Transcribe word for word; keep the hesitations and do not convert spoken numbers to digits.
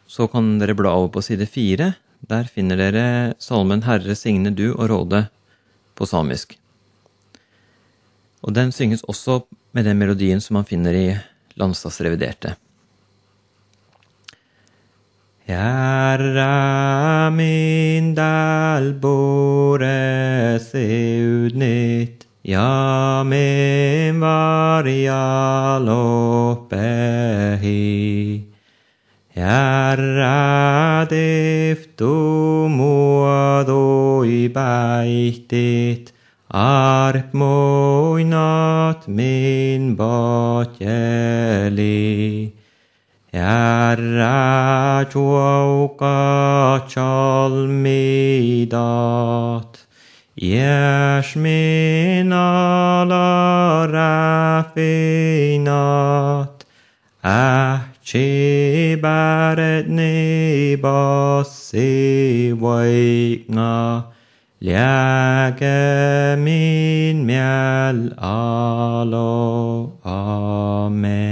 så kan dere bla over på side fire. Der finner dere salmen Herre signe du og råde på samisk. Og den synges også med den melodien som man finner i Landstads reviderte. Herre min dalbore seudnit, ja min varial oppehi. Herre deftu muadoi beitit, arp moinat min botjeli. Herre tjauka chalmidat, jes min ala rafinat, ahci baret nebasi waikna, läge min mjäl alo. Amen.